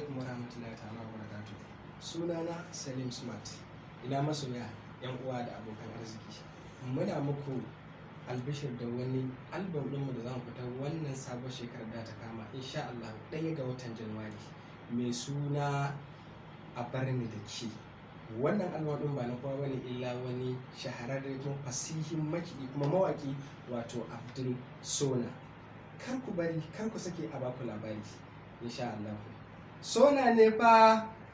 alaikum warahmatullahi ta'ala wa barakatuh. Sunana Salim Smart. Ina masoya, yan uwa da abokan arziki. Muna muku albishir da wani album ɗinmu da zamu fitar wannan sabon shekarar da ta kama insha Allah 1 ga watan Janairu mai suna A Barni da Ke. Wannan album ɗin ba na kowa bane illa wani shahararre kuma fasihin makiɗi kuma mawaki wato Abdul Sona. Kar ku bari, kar ku sake a baku labari insha Allah. Sona ne fa